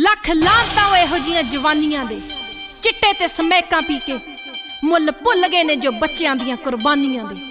ਲੱਖ ਲਾਂਤਾਂ ਇਹੋ ਜੀਆਂ ਜਵਾਨੀਆਂ ਦੇ ਚਿੱਟੇ ਤੇ ਸਮੈਕਾਂ ਪੀ ਕੇ ਮੁੱਲ ਭੁੱਲ ਗਏ ਨੇ ਜੋ ਬੱਚਿਆਂ ਦੀਆਂ ਕੁਰਬਾਨੀਆਂ ਦੇ।